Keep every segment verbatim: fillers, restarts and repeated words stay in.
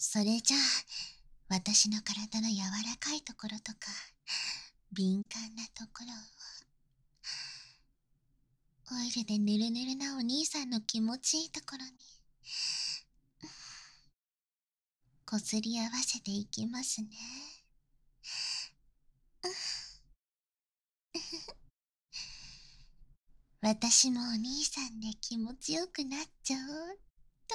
それじゃあ、私の体の柔らかいところとか、敏感なところを、オイルでぬるぬるなお兄さんの気持ちいいところに、こすり合わせていきますね。私もお兄さんで気持ちよくなっちゃおうっと。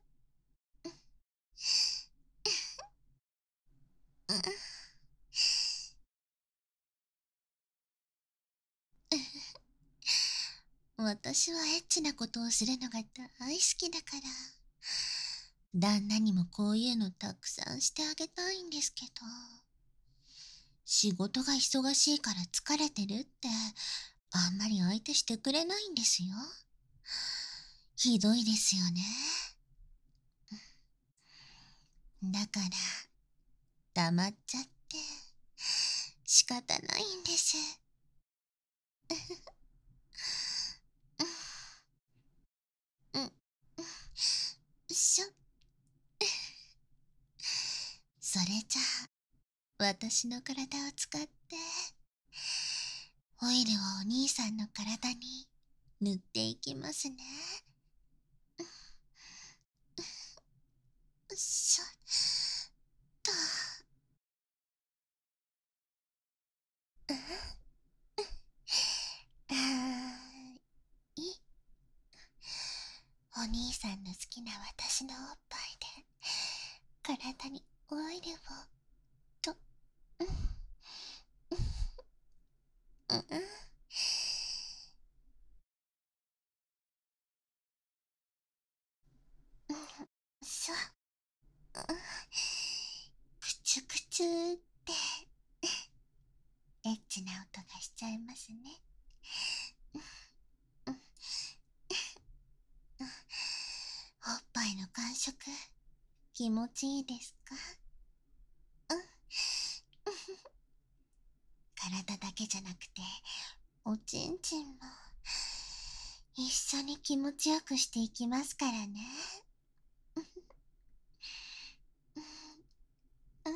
私はエッチなことをするのが大好きだから、旦那にもこういうのたくさんしてあげたいんですけど、仕事が忙しいから疲れてるって、あんまり相手してくれないんですよ。ひどいですよね。だから、黙っちゃって、仕方ないんです。うん、うん、しょ。それじゃあ、私の体を使って、オイルをお兄さんの体に塗っていきますね。しょっと。あーい。お兄さんの好きな私のおっぱいで、体にオイルを、と、うん、うん、うん、そう、うん、くちゅくちゅって、エッチな音がしちゃいますね。うん、おっぱいの感触、気持ちいいですか？うん。体だけじゃなくて、おちんちんも、一緒に気持ちよくしていきますからね。うん、うん、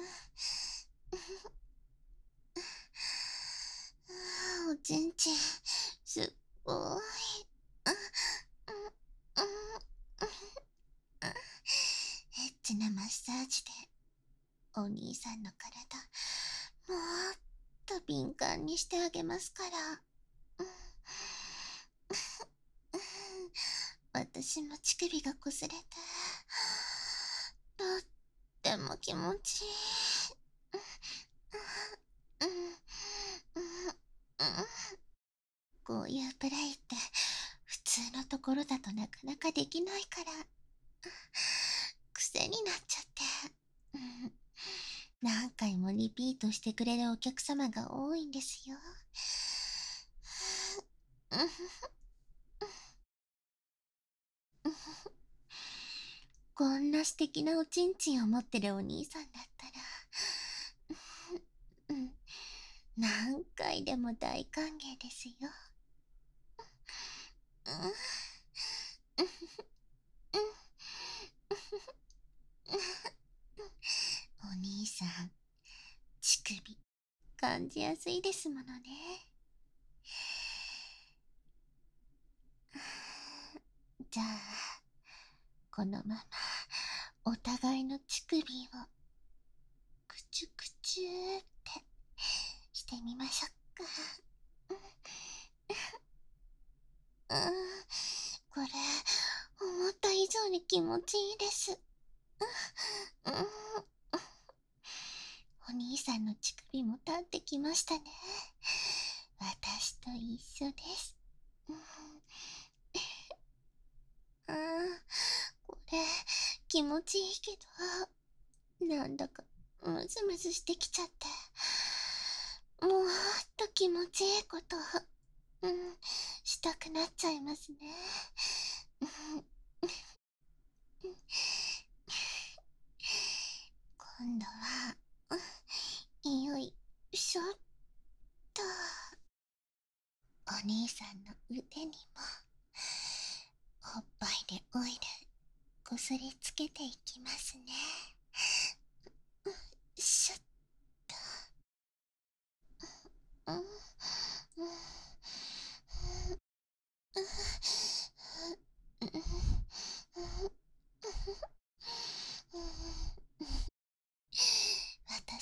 うん、おちんちん、すっごい。うん、うん、うん、エッチなマッサージで、お兄さんの体、もっと敏感にしてあげますから。うん、私も乳首がこすれて、とっても気持ちいい。うん、うん、うん、こういうプレイって普通のところだとなかなかできないから、癖になっちゃって、うん、何回もリピートしてくれるお客様が多いんですよ。こんな素敵なおちんちんを持ってるお兄さんだったら、うん、何回でも大歓迎ですよ。うん、お兄さん、乳首感じやすいですものね。じゃあ、このままお互いの乳首をくちゅくちゅーってしてみましょうか。うん、これ思った以上に気持ちいいです。うん、お兄さんの乳首も立ってきましたね。私と一緒です。うん、あー、これ気持ちいいけど、なんだかムズムズしてきちゃって、もっと気持ちいいこと、うん、したくなっちゃいますね。今度は、うん、よいしょっと、お兄さんの腕にもおっぱいでオイルこすりつけていきますね。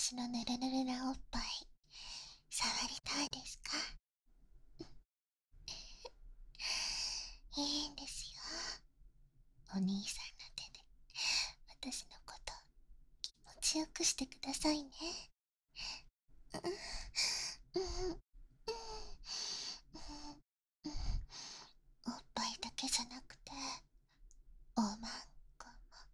私のぬるぬるなおっぱい触りたいですか？いいんですよ。お兄さんの手で私のこと気持ちよくしてくださいね。うんうんうんうんおっぱいだけじゃなくておまんこ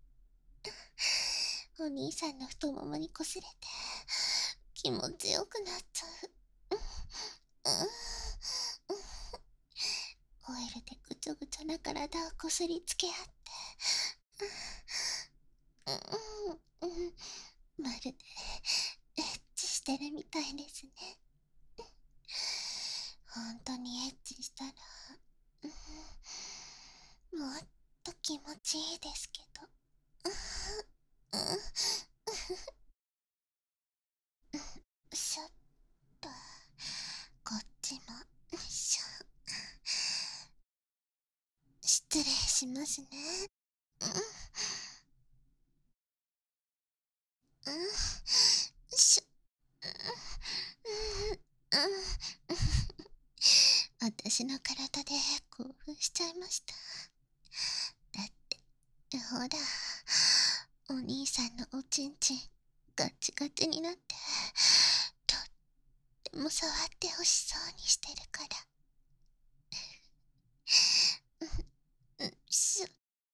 もお兄さんの太ももにこすれて気持ちよくなっちゃう。うんうんオイルでぐちょぐちょな体をこすりつけ合ってうんうんうんまるでエッチしてるみたいですね。本当にエッチしたら、うん、もっと気持ちいいですけど。うんうんしょっとこっちもしょ失礼しますね。うんうんしょうんうん私の体で興奮しちゃいました。だってほらお兄さんのおちんちんガチガチになってとっても触ってほしそうにしてるから。うんうんしょ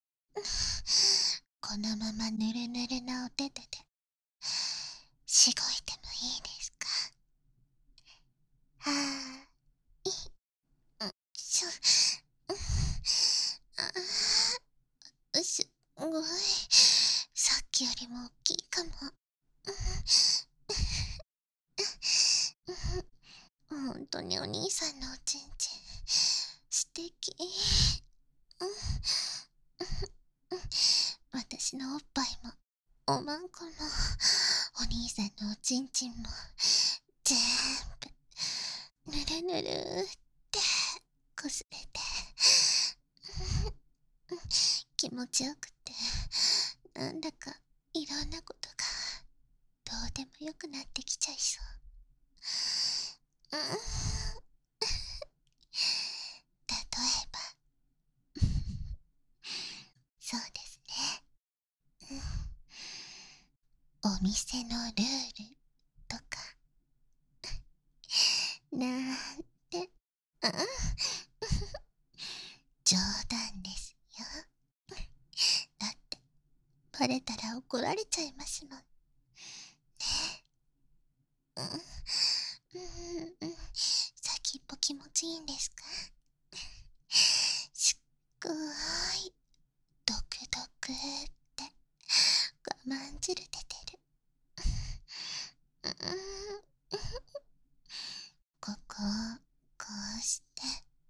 このままぬるぬるなお手手でしごいてもいいですか？はーいうんしょうんあーすごいさっきよりも大きいかも。うんほんとにお兄さんのおちんちん素敵。うん私のおっぱいもおまんこもお兄さんのおちんちんもぜーんぶぬるぬるってこすれて気持ちよくてなんだかいろんなことがどうでもよくなってきちゃいそう。うん例えばそうですね、うん、お店のルールとかなんて、うん、冗談ですよ。だってバレたら怒られちゃいますもんね。うんうんうん先っぽ気持ちいいんですか？すっごーいドクドクって我慢汁出てる。うんここをこうして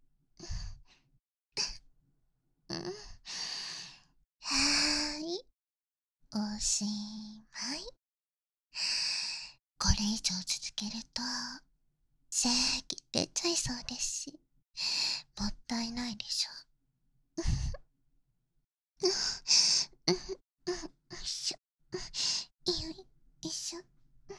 うんはーいおしまい。これ以上続けると正義出ちゃいそうですしもったいないでしょ。うんうんよいしょよいしょ。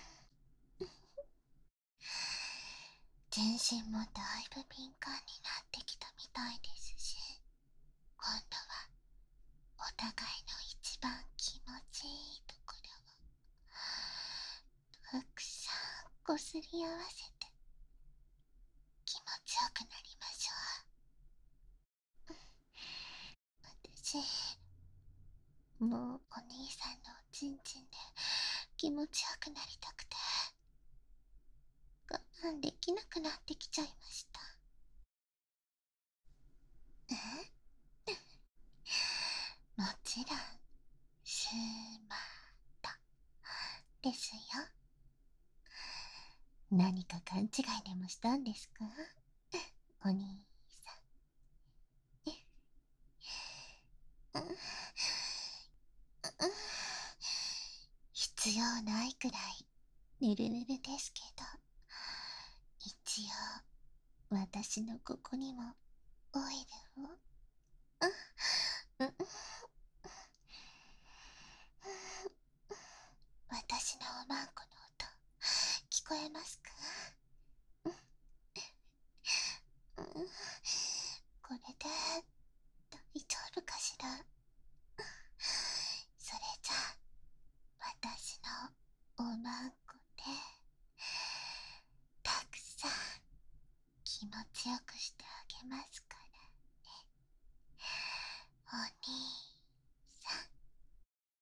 全身もだいぶ敏感になってきたみたいですし今度はお互いの一番気持ちいいところをたくさんこすり合わせて気持ちよくなりましょう。私もうお兄さんのおちんちんで気持ちよくなりたくて我慢できなくなってきちゃいました。えもちろんしまったですよ。何か勘違いでもしたんですかお兄さん。うんうん必要ないくらいぬるぬるですけど一応私のここにもオイルをうんうん私のおまんこのこえますか？うん、これで大丈夫かしら。それじゃあ私のおまん